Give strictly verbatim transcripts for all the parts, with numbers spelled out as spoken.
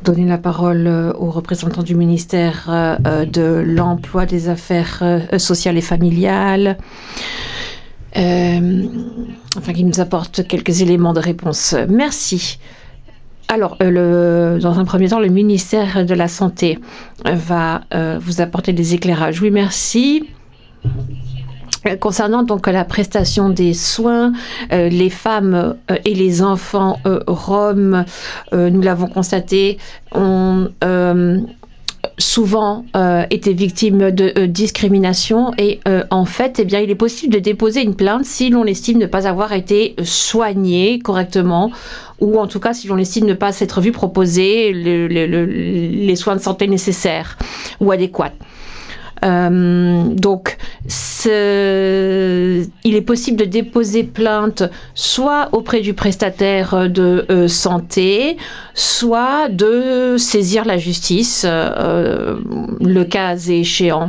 donner la parole euh, au représentant du ministère euh, de l'Emploi, des Affaires euh, sociales et familiales, euh, afin qu'il nous apporte quelques éléments de réponse. Merci. Alors, euh, le, dans un premier temps, le ministère de la Santé va euh, vous apporter des éclairages. Oui, merci. Concernant donc la prestation des soins, euh, les femmes euh, et les enfants euh, roms, euh, nous l'avons constaté, ont euh, souvent euh, été victimes de euh, discrimination et euh, en fait, eh bien, il est possible de déposer une plainte si l'on estime ne pas avoir été soigné correctement ou en tout cas si l'on estime ne pas s'être vu proposer le, le, le, les soins de santé nécessaires ou adéquats. Euh, donc, il est possible de déposer plainte soit auprès du prestataire de euh, santé, soit de saisir la justice, euh, le cas échéant.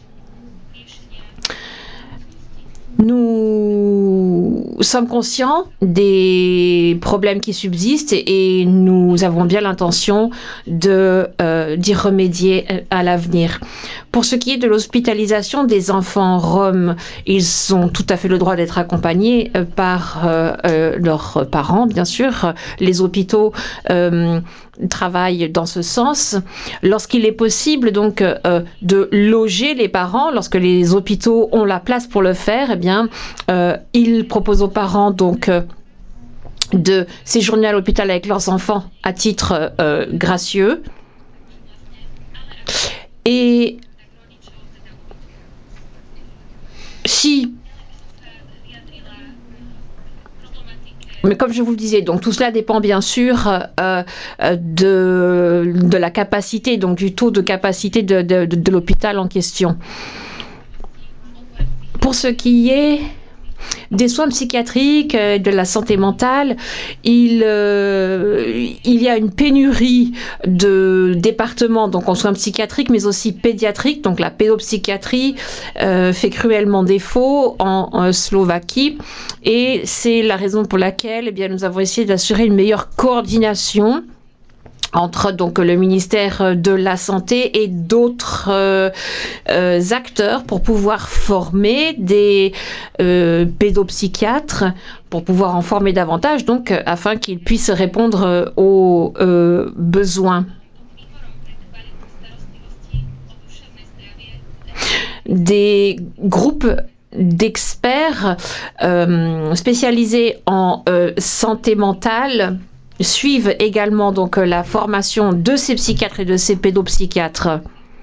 Nous sommes conscients des problèmes qui subsistent et nous avons bien l'intention de euh, d'y remédier à l'avenir. Pour ce qui est de l'hospitalisation des enfants roms, ils ont tout à fait le droit d'être accompagnés par euh, euh, leurs parents, bien sûr. Les hôpitaux euh, travaillent dans ce sens. Lorsqu'il est possible donc euh, de loger les parents, lorsque les hôpitaux ont la place pour le faire, eh bien, euh, ils proposent aux parents donc euh, de séjourner à l'hôpital avec leurs enfants à titre euh, gracieux. Et si Mais comme je vous le disais, donc tout cela dépend bien sûr euh, de, de la capacité, donc du taux de capacité de, de, de, de l'hôpital en question. Pour ce qui est des soins psychiatriques, de la santé mentale, il, euh, il y a une pénurie de départements donc en soins psychiatriques, mais aussi pédiatriques. Donc la pédopsychiatrie euh, fait cruellement défaut en, en Slovaquie, et c'est la raison pour laquelle eh bien, nous avons essayé d'assurer une meilleure coordination entre donc le ministère de la Santé et d'autres euh, euh, acteurs pour pouvoir former des euh, pédopsychiatres, pour pouvoir en former davantage, donc afin qu'ils puissent répondre aux euh, besoins. Des groupes d'experts euh, spécialisés en euh, santé mentale suivent également donc la formation de ces psychiatres et de ces pédopsychiatres.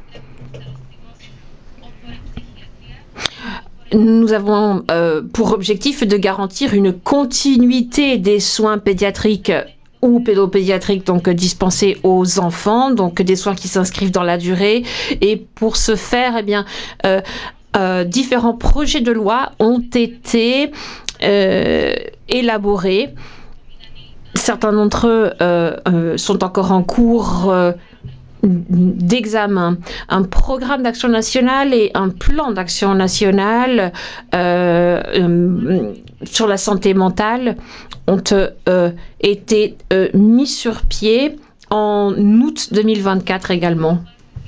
Nous avons euh, pour objectif de garantir une continuité des soins pédiatriques ou pédopédiatriques donc dispensés aux enfants, donc des soins qui s'inscrivent dans la durée. Et pour ce faire, eh bien, euh, euh, différents projets de loi ont été euh, élaborés. Certains d'entre eux euh, euh, sont encore en cours euh, d'examen. Un programme d'action nationale et un plan d'action national euh, euh, sur la santé mentale ont euh, été euh, mis sur pied en août deux mille vingt-quatre également.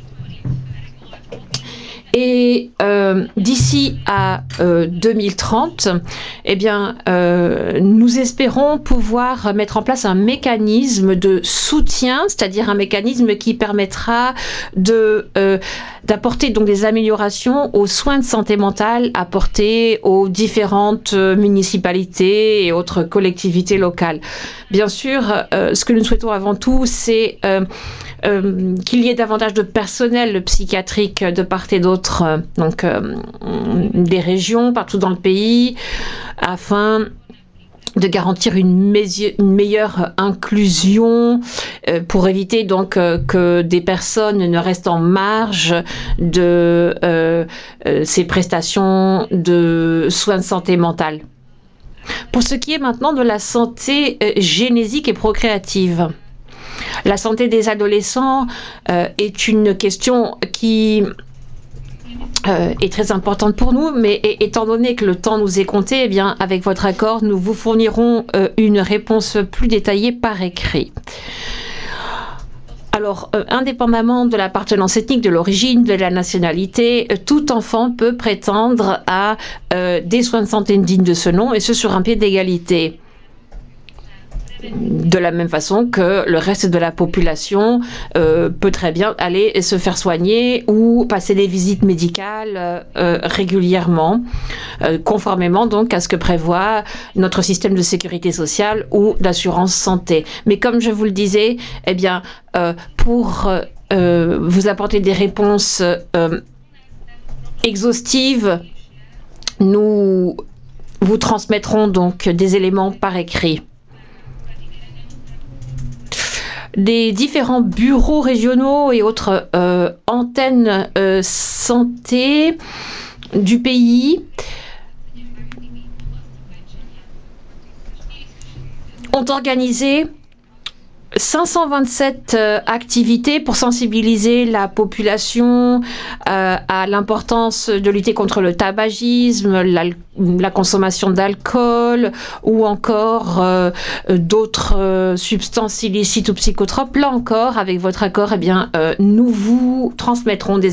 Et euh, d'ici à euh, deux mille trente, eh bien, euh, nous espérons pouvoir mettre en place un mécanisme de soutien, c'est-à-dire un mécanisme qui permettra de, euh, d'apporter donc des améliorations aux soins de santé mentale apportés aux différentes municipalités et autres collectivités locales. Bien sûr, euh, ce que nous souhaitons avant tout, c'est euh, Euh, qu'il y ait davantage de personnel psychiatrique de part et d'autre, euh, donc euh, des régions partout dans le pays, afin de garantir une, une meilleure inclusion euh, pour éviter donc euh, que des personnes ne restent en marge de euh, euh, ces prestations de soins de santé mentale. Pour ce qui est maintenant de la santé euh, génésique et procréative, la santé des adolescents euh, est une question qui euh, est très importante pour nous, mais étant donné que le temps nous est compté, eh bien, avec votre accord, nous vous fournirons euh, une réponse plus détaillée par écrit. Alors, euh, indépendamment de l'appartenance ethnique, de l'origine, de la nationalité, euh, tout enfant peut prétendre à euh, des soins de santé dignes de ce nom, et ce sur un pied d'égalité. De la même façon que le reste de la population euh, peut très bien aller se faire soigner ou passer des visites médicales euh, régulièrement, euh, conformément donc à ce que prévoit notre système de sécurité sociale ou d'assurance santé. Mais comme je vous le disais, eh bien, euh, pour euh, vous apporter des réponses euh, exhaustives, nous vous transmettrons donc des éléments par écrit. Des différents bureaux régionaux et autres euh, antennes euh, santé du pays ont organisé cinq cent vingt-sept euh, activités pour sensibiliser la population euh, à l'importance de lutter contre le tabagisme, la, la consommation d'alcool ou encore euh, d'autres euh, substances illicites ou psychotropes. Là encore, avec votre accord, eh bien, euh, nous vous transmettrons des